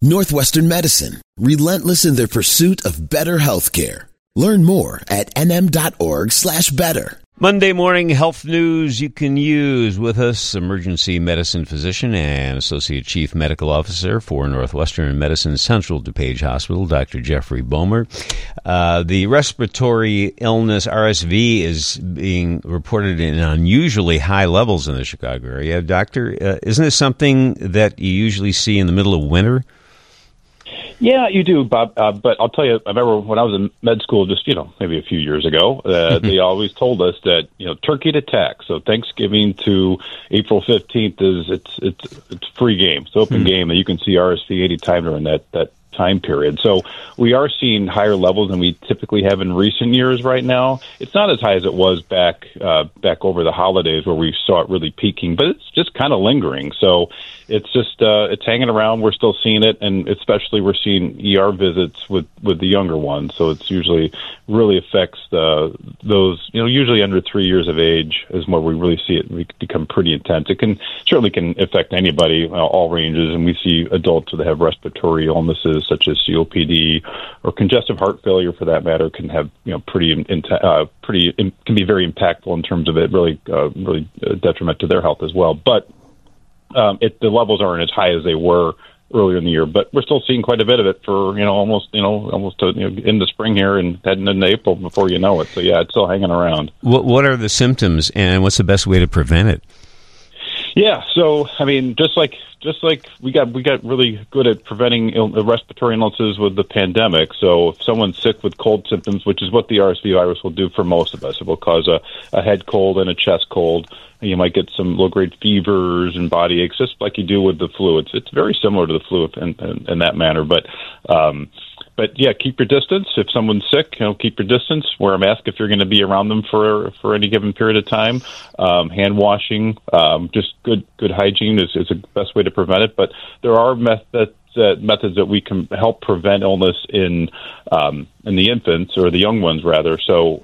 Northwestern Medicine, relentless in their pursuit of better healthcare. Learn more at nm.org/better. Monday morning health news you can use with us. Emergency medicine physician and Associate Chief Medical Officer for Northwestern Medicine Central DuPage Hospital, Dr. Jeffrey Bomer. The respiratory illness, RSV, is being reported in unusually high levels in the Chicago area. Doctor, isn't this something that you usually see in the middle of winter? Yeah, you do, Bob. But I'll tell you, I remember when I was in med school just, maybe a few years ago, they always told us that, turkey to tax. So Thanksgiving to April 15th it's free game. It's open game, and you can see RSV anytime during that time period. So we are seeing higher levels than we typically have in recent years right now. It's not as high as it was back over the holidays where we saw it really peaking, but it's just kind of lingering. So it's just it's hanging around. We're still seeing it, and especially we're seeing ER visits with the younger ones. So it's usually really affects those usually under 3 years of age is where we really see it become pretty intense. It certainly can affect anybody, all ranges, and we see adults that have respiratory illnesses such as COPD or congestive heart failure, for that matter, can have can be very impactful in terms of it really detriment to their health as well. But the levels aren't as high as they were earlier in the year, but we're still seeing quite a bit of it for almost into spring here and heading into April before you know it. So yeah, it's still hanging around. What are the symptoms, and what's the best way to prevent it? Yeah, so I mean, just like we got really good at preventing respiratory illnesses with the pandemic. So if someone's sick with cold symptoms, which is what the RSV virus will do for most of us, it will cause a head cold and a chest cold. And you might get some low-grade fevers and body aches, just like you do with the flu. It's very similar to the flu in that manner, But yeah, keep your distance. If someone's sick, keep your distance. Wear a mask if you're going to be around them for any given period of time. Hand washing, just good hygiene is the best way to prevent it. But there are methods that we can help prevent illness in the infants, or the young ones rather. So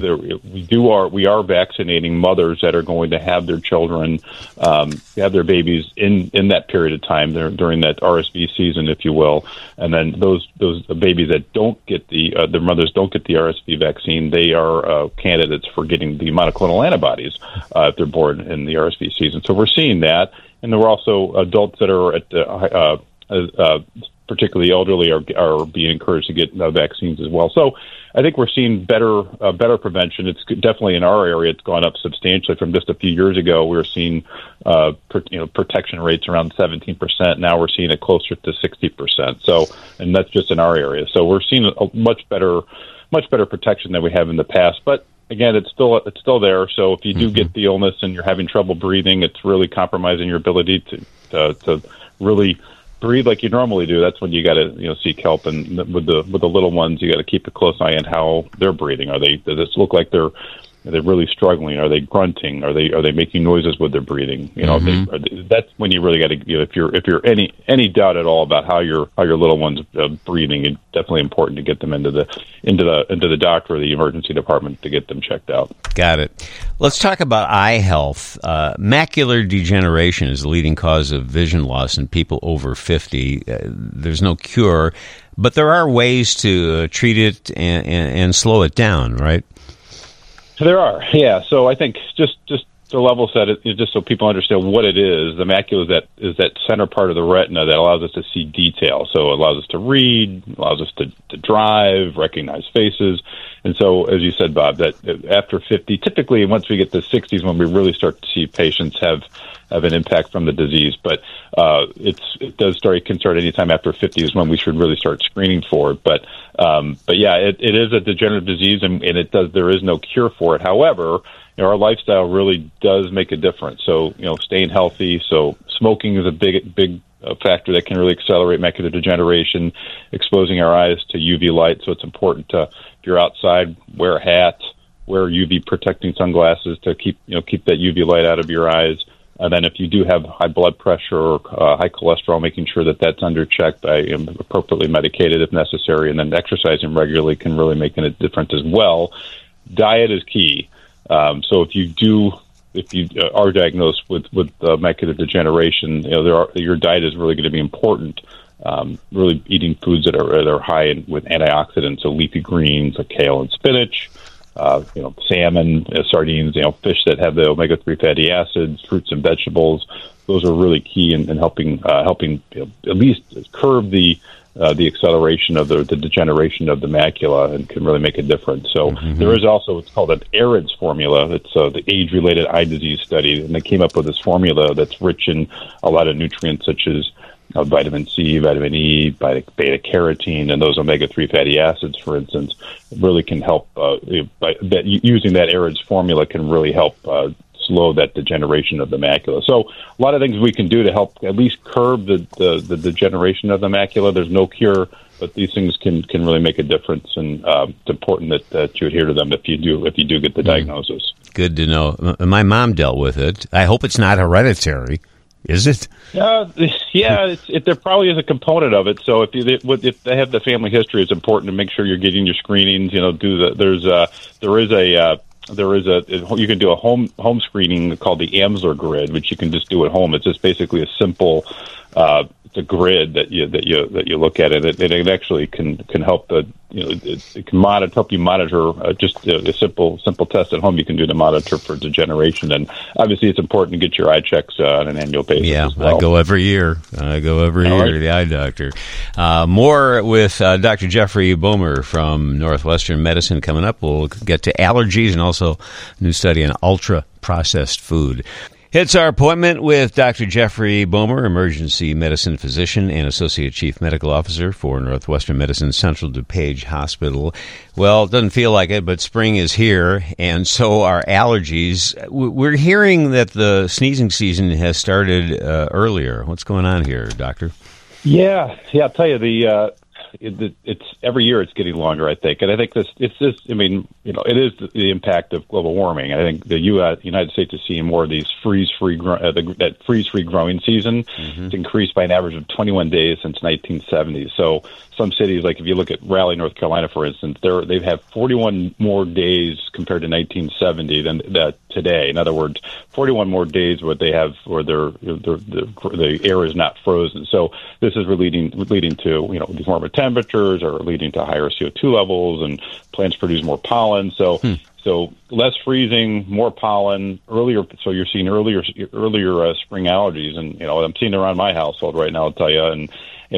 we are vaccinating mothers that are going to have their children, have their babies in that period of time during that RSV season, if you will. And then those babies that don't get their mothers don't get the RSV vaccine, they are candidates for getting the monoclonal antibodies if they're born in the RSV season. So we're seeing that, and there were also adults that are at the particularly elderly are being encouraged to get vaccines as well. So I think we're seeing better prevention. It's definitely in our area. It's gone up substantially from just a few years ago. We were seeing protection rates around 17%. Now we're seeing it closer to 60%. So, and that's just in our area. So we're seeing a much better protection than we have in the past. But again, it's still there. So if you do get the illness and you're having trouble breathing, it's really compromising your ability to really breathe like you normally do. That's when you got to seek help. And with the little ones, you got to keep a close eye on how they're breathing. Does this look like they're really struggling? Are they grunting? Are they making noises with their breathing? That's when you really got to. If you're any doubt at all about how your little one's breathing, it's definitely important to get them into the doctor or the emergency department to get them checked out. Got it. Let's talk about eye health. Macular degeneration is the leading cause of vision loss in people over 50. There's no cure, but there are ways to treat it and slow it down, right? There are, yeah. So I think just to level set it, just so people understand what it is, the macula is that center part of the retina that allows us to see detail. So it allows us to read, allows us to drive, recognize faces. And so, as you said, Bob, that after 50, typically once we get to 60s when we really start to see patients have an impact from the disease. But it can start anytime after 50 is when we should really start screening for it. But yeah, it is a degenerative disease, and there is no cure for it. However, our lifestyle really does make a difference. So, staying healthy. So smoking is a big factor that can really accelerate macular degeneration, exposing our eyes to UV light. So it's important to, if you're outside, wear a hat, wear UV protecting sunglasses to keep that UV light out of your eyes. And then if you do have high blood pressure or high cholesterol, making sure that that's under check by appropriately medicated if necessary, and then exercising regularly can really make a difference as well. Diet is key. So if you are diagnosed with macular degeneration, your diet is really going to be important really eating foods that are high with antioxidants, so leafy greens like kale and spinach, salmon, sardines, fish that have the omega-3 fatty acids, fruits and vegetables. Those are really key in helping at least curb the acceleration of the degeneration of the macula, and can really make a difference. So there is also, it's called an AREDS formula. It's the age-related eye disease study, and they came up with this formula that's rich in a lot of nutrients such as vitamin C, vitamin E, beta-carotene, and those omega-3 fatty acids, for instance, really can help. Using that AREDS formula can really help slow that degeneration of the macula. So a lot of things we can do to help at least curb the degeneration of the macula. There's no cure, but these things can really make a difference, and it's important that you adhere to them if you do get the diagnosis. Good to know. My mom dealt with it. I hope it's not hereditary. Is it? There probably is a component of it. So if they have the family history, it's important to make sure you're getting your screenings. You can do a home screening called the Amsler grid, which you can just do at home. It's just basically a simple it's a grid that you look at it. It actually can help it can help you monitor just a simple test at home you can do to monitor for degeneration. And obviously it's important to get your eye checks on an annual basis. Yeah, as well. I go every year to the eye doctor. More with Dr. Jeffrey Bomer from Northwestern Medicine coming up. We'll get to allergies and also a new study on ultra-processed food. It's our appointment with Dr. Jeffrey Bomer, emergency medicine physician and associate chief medical officer for Northwestern Medicine Central DuPage Hospital. Well, it doesn't feel like it, but spring is here, and so are allergies. We're hearing that the sneezing season has started earlier. What's going on here, Doctor? Yeah, I'll tell you, it's every year it's getting longer, I think, and I think it is the impact of global warming. I think the United States is seeing more of these freeze-free growing season. It's increased by an average of 21 days since 1970. So some cities, like if you look at Raleigh, North Carolina, for instance, they've had 41 more days compared to 1970 than that today. In other words, 41 more days where the air is not frozen. So this is leading to these warmer temperatures are leading to higher CO2 levels, and plants produce more pollen. So less freezing, more pollen earlier. So you're seeing earlier spring allergies, and I'm seeing it around my household right now. I'll tell you, and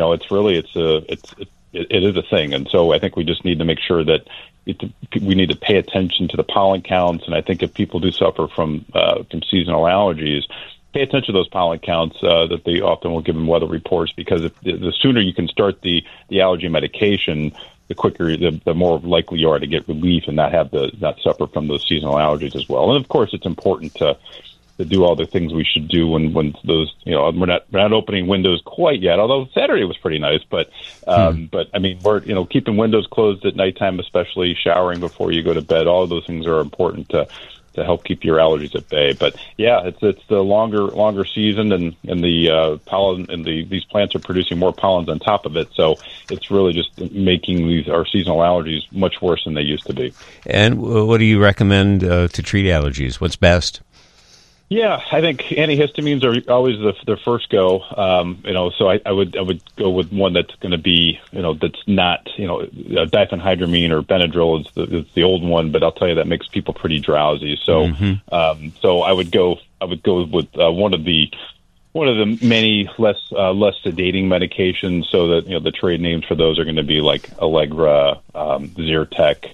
it is a thing. And so I think we just need to make sure that we need to pay attention to the pollen counts. And I think if people do suffer from seasonal allergies, pay attention to those pollen counts, that they often will give them weather reports, because the sooner you can start the allergy medication, the quicker, the more likely you are to get relief and not suffer from those seasonal allergies as well. And of course, it's important to do all the things we should do when those, we're not opening windows quite yet, although Saturday was pretty nice, but I mean, we're, keeping windows closed at nighttime, especially showering before you go to bed. All of those things are important to help keep your allergies at bay. But yeah, it's the longer season, and the pollen, and these plants are producing more pollens on top of it. So it's really just making our seasonal allergies much worse than they used to be. And what do you recommend to treat allergies? What's best? Yeah, I think antihistamines are always the first go. So I would go with one that's going to be, that's not, diphenhydramine or Benadryl is the old one, but I'll tell you that makes people pretty drowsy. So, so I would go with one of the many less sedating medications. So that the trade names for those are going to be like Allegra, Zyrtec,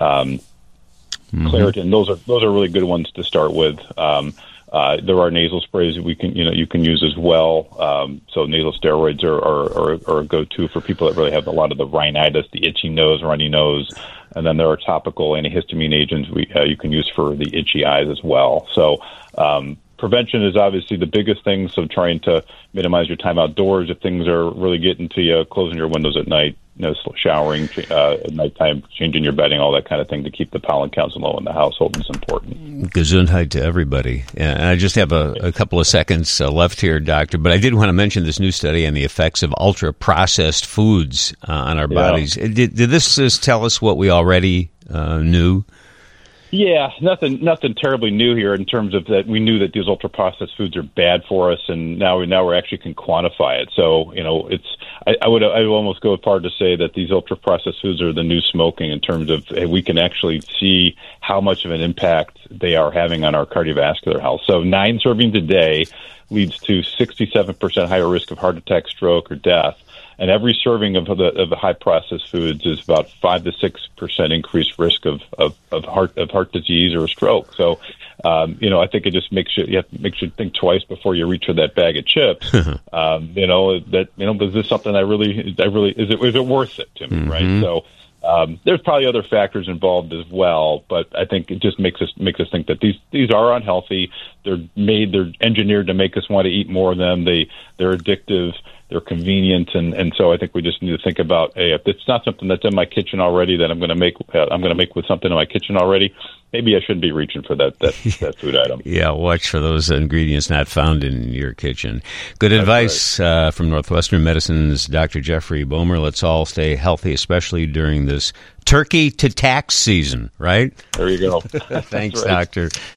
Claritin. Those are really good ones to start with. There are nasal sprays that you can use as well. So nasal steroids are a go-to for people that really have a lot of the rhinitis, the itchy nose, runny nose. And then there are topical antihistamine agents you can use for the itchy eyes as well. So prevention is obviously the biggest thing. So trying to minimize your time outdoors if things are really getting to you, closing your windows at night, showering at nighttime, changing your bedding, all that kind of thing to keep the pollen counts low in the household is important. Gesundheit to everybody. And I just have a couple of seconds left here, Doctor, but I did want to mention this new study on the effects of ultra-processed foods on our bodies. Did this tell us what we already knew? Yeah, nothing terribly new here in terms of that. We knew that these ultra processed foods are bad for us, and now we actually can quantify it. So I would almost go as far to say that these ultra processed foods are the new smoking in terms of we can actually see how much of an impact they are having on our cardiovascular health. So 9 servings a day leads to 67% higher risk of heart attack, stroke, or death. And every serving of the high processed foods is about 5 to 6% increased risk of heart disease or a stroke. So, I think it just makes you think twice before you reach for that bag of chips. Is this something is it worth it to me? Mm-hmm. Right? So. There's probably other factors involved as well, but I think it just makes us think that these are unhealthy. They're engineered to make us want to eat more of them. They're addictive. They're convenient, and so I think we just need to think about, hey, if it's not something that's in my kitchen already that I'm going to make with something in my kitchen already, maybe I shouldn't be reaching for that food item. Yeah, watch for those ingredients not found in your kitchen. Good advice from Northwestern Medicine's Dr. Jeffrey Bomer. Let's all stay healthy, especially during this turkey to tax season, right? There you go. Thanks, right. Doctor.